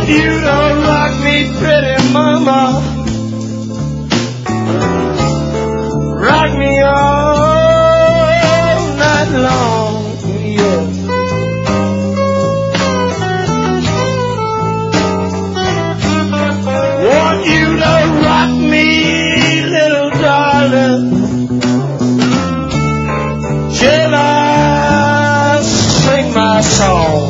you to rock me, pretty mama. Rock me all night long, yeah. Want you to rock me, little darling, till I sing my song.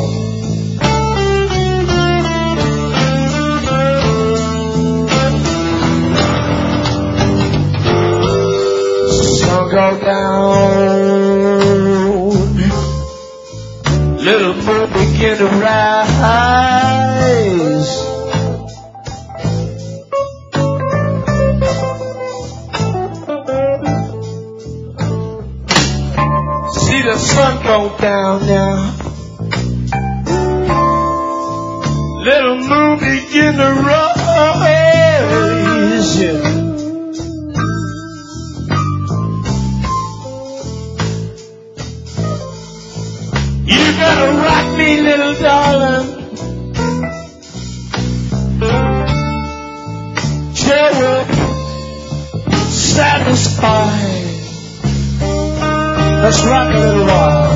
Go down, little moon begin to rise. See the sun go down now, little moon begin to rise, yeah. You gotta rock me, little darling, till we're satisfied. Let's rock a little while.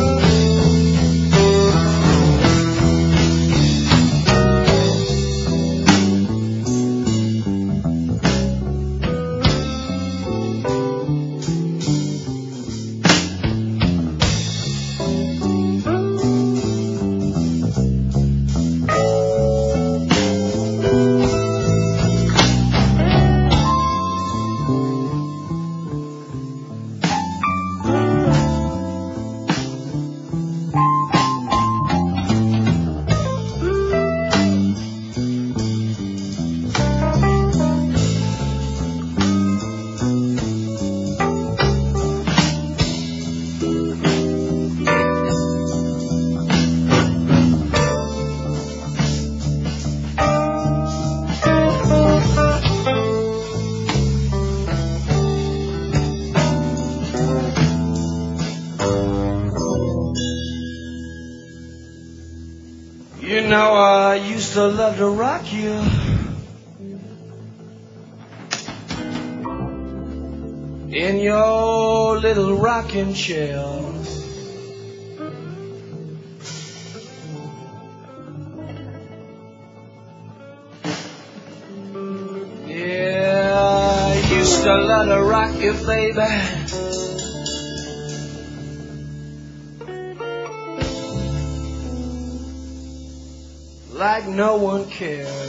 You know I used to love to rock you. In your little rocking chair. Yeah, I used to love to rock you, baby. Like no one cares.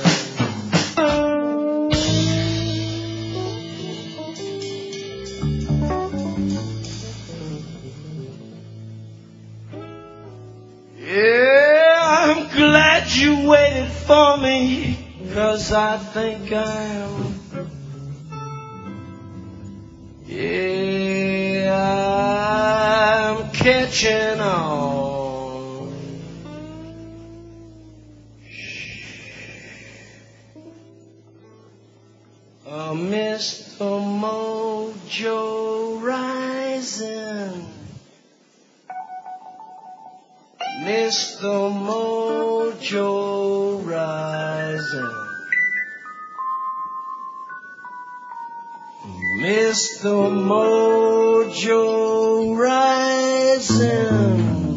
Yeah, I'm glad you waited for me, 'cause I think I'm, yeah, I'm catching on. Mr. Mojo rising, Mr. Mojo rising, Mr. Mojo rising,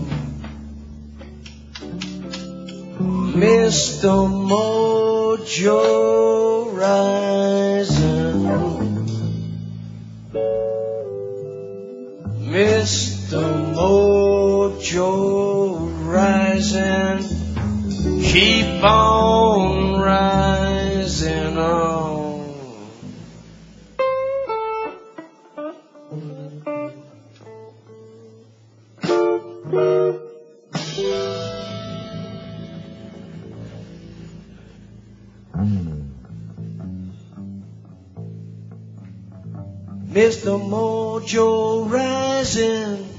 Mr. Mojo rising, Mr. Mojo rising, keep on rising on. Mr. Mojo rising,